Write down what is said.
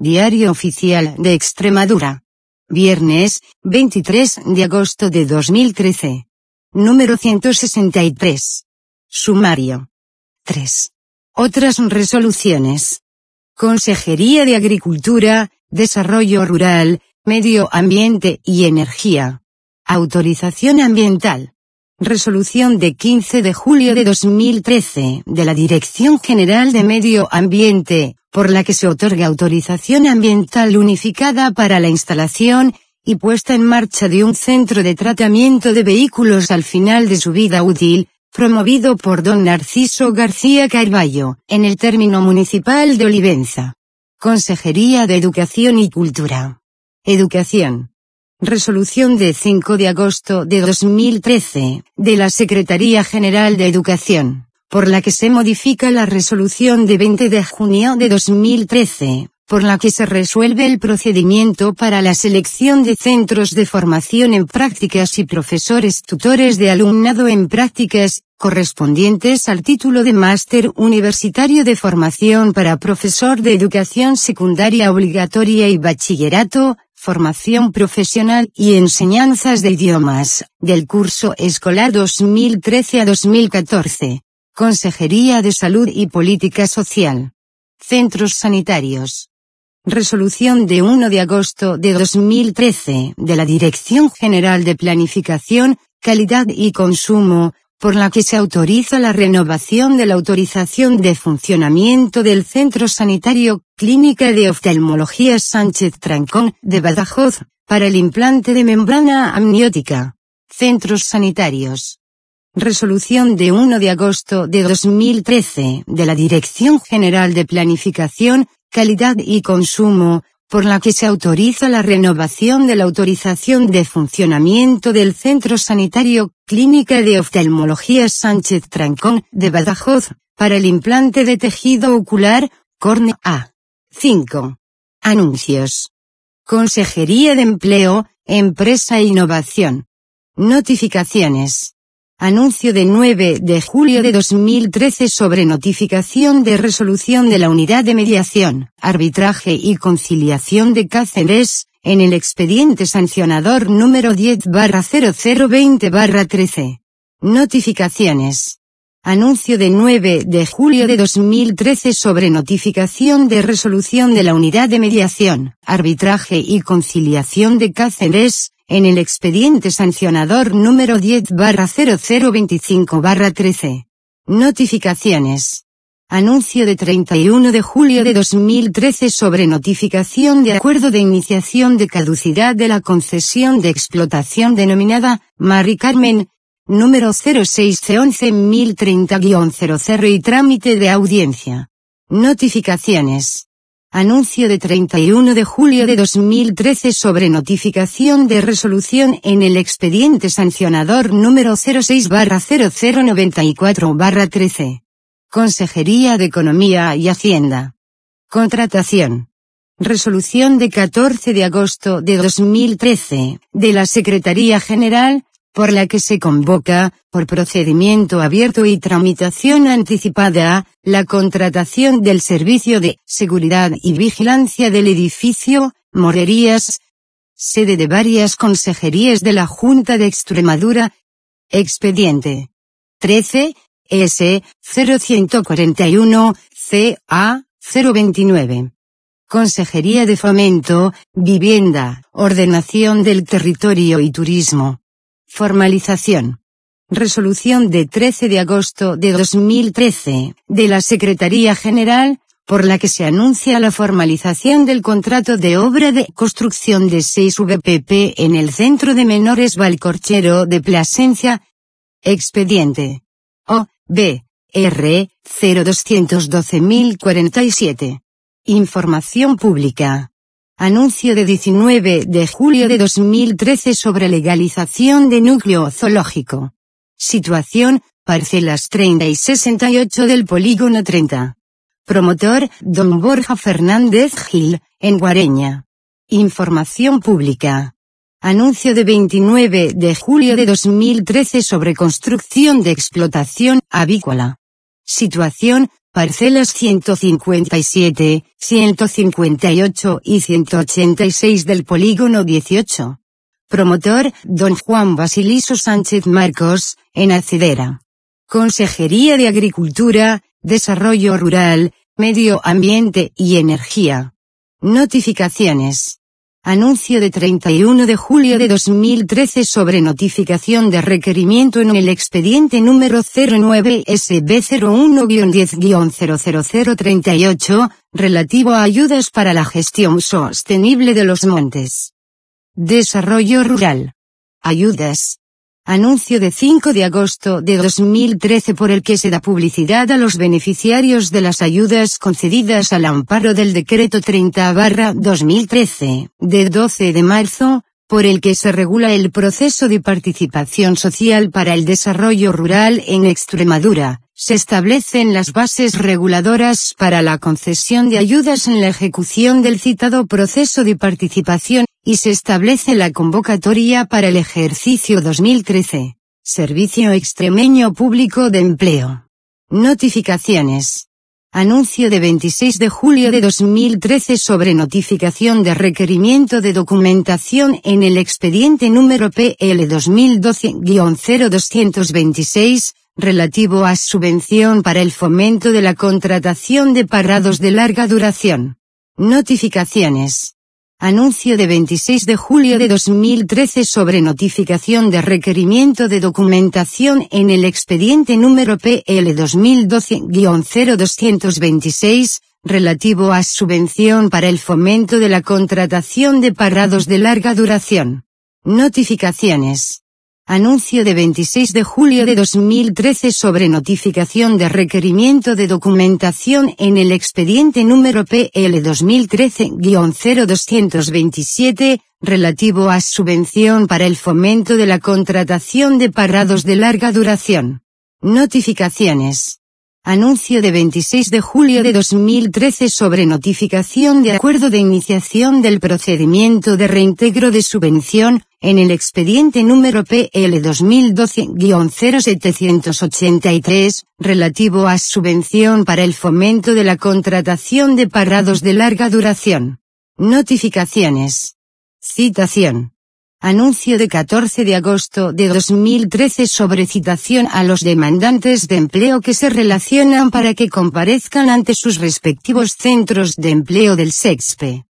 Diario Oficial de Extremadura. Viernes, 23 de agosto de 2013. Número 163. Sumario. 3. Otras resoluciones. Consejería de Agricultura, Desarrollo Rural, Medio Ambiente y Energía. Autorización ambiental. Resolución de 15 de julio de 2013 de la Dirección General de Medio Ambiente, por la que se otorga autorización ambiental unificada para la instalación y puesta en marcha de un centro de tratamiento de vehículos al final de su vida útil, promovido por don Narciso García Carballo, en el término municipal de Olivenza. Consejería de Educación y Cultura. Educación. Resolución de 5 de agosto de 2013, de la Secretaría General de Educación, por la que se modifica la resolución de 20 de junio de 2013, por la que se resuelve el procedimiento para la selección de centros de formación en prácticas y profesores tutores de alumnado en prácticas, correspondientes al título de Máster Universitario de Formación para Profesor de Educación Secundaria Obligatoria y Bachillerato, Formación Profesional y Enseñanzas de Idiomas, del curso escolar 2013 a 2014. Consejería de Salud y Política Social. Centros sanitarios. Resolución de 1 de agosto de 2013 de la Dirección General de Planificación, Calidad y Consumo, por la que se autoriza la renovación de la autorización de funcionamiento del Centro Sanitario Clínica de Oftalmología Sánchez Trancón de Badajoz, para el implante de membrana amniótica. Centros sanitarios. Resolución de 1 de agosto de 2013 de la Dirección General de Planificación, Calidad y Consumo, por la que se autoriza la renovación de la autorización de funcionamiento del Centro Sanitario Clínica de Oftalmología Sánchez Trancón de Badajoz, para el implante de tejido ocular, córnea A. 5. Anuncios. Consejería de Empleo, Empresa e Innovación. Notificaciones. Anuncio de 9 de julio de 2013 sobre notificación de resolución de la Unidad de Mediación, Arbitraje y Conciliación de Cáceres, en el expediente sancionador número 10/0020/13. Notificaciones. Anuncio de 9 de julio de 2013 sobre notificación de resolución de la Unidad de Mediación, Arbitraje y Conciliación de Cáceres, en el expediente sancionador número 10/0025/13. Notificaciones. Anuncio de 31 de julio de 2013 sobre notificación de acuerdo de iniciación de caducidad de la concesión de explotación denominada Mari Carmen, número 06C11.030-00 y trámite de audiencia. Notificaciones. Anuncio de 31 de julio de 2013 sobre notificación de resolución en el expediente sancionador número 06/0094/13. Consejería de Economía y Hacienda. Contratación. Resolución de 14 de agosto de 2013, de la Secretaría General, por la que se convoca, por procedimiento abierto y tramitación anticipada, la contratación del servicio de seguridad y vigilancia del edificio, Morerías, sede de varias consejerías de la Junta de Extremadura. Expediente 13, S, 0141, CA, 029. Consejería de Fomento, Vivienda, Ordenación del Territorio y Turismo. Formalización. Resolución de 13 de agosto de 2013, de la Secretaría General, por la que se anuncia la formalización del contrato de obra de construcción de 6 VPP en el Centro de Menores Valcorchero de Plasencia. Expediente O, B, R, 0212.047. Información pública. Anuncio de 19 de julio de 2013 sobre legalización de núcleo zoológico. Situación, parcelas 30 y 68 del polígono 30. Promotor, don Borja Fernández Gil, en Guareña. Información pública. Anuncio de 29 de julio de 2013 sobre construcción de explotación avícola. Situación, Parcelas 157, 158 y 186 del polígono 18. Promotor, don Juan Basiliso Sánchez Marcos, en Acedera. Consejería de Agricultura, Desarrollo Rural, Medio Ambiente y Energía. Notificaciones. Anuncio de 31 de julio de 2013 sobre notificación de requerimiento en el expediente número 09-SB01-10-00038, relativo a ayudas para la gestión sostenible de los montes. Desarrollo Rural. Ayudas. Anuncio de 5 de agosto de 2013 por el que se da publicidad a los beneficiarios de las ayudas concedidas al amparo del Decreto 30/2013, de 12 de marzo, por el que se regula el proceso de participación social para el desarrollo rural en Extremadura. Se establecen las bases reguladoras para la concesión de ayudas en la ejecución del citado proceso de participación, y se establece la convocatoria para el ejercicio 2013. Servicio Extremeño Público de Empleo. Notificaciones. Anuncio de 26 de julio de 2013 sobre notificación de requerimiento de documentación en el expediente número PL 2012-0226, relativo a subvención para el fomento de la contratación de parados de larga duración. Notificaciones. Anuncio de 26 de julio de 2013 sobre notificación de requerimiento de documentación en el expediente número PL 2012-0226, relativo a subvención para el fomento de la contratación de parados de larga duración. Notificaciones. Anuncio de 26 de julio de 2013 sobre notificación de requerimiento de documentación en el expediente número PL 2013-0227, relativo a subvención para el fomento de la contratación de parados de larga duración. Notificaciones. Anuncio de 26 de julio de 2013 sobre notificación de acuerdo de iniciación del procedimiento de reintegro de subvención, en el expediente número PL 2012-0783, relativo a subvención para el fomento de la contratación de parados de larga duración. Notificaciones. Citación. Anuncio de 14 de agosto de 2013 sobre citación a los demandantes de empleo que se relacionan para que comparezcan ante sus respectivos centros de empleo del SEXPE.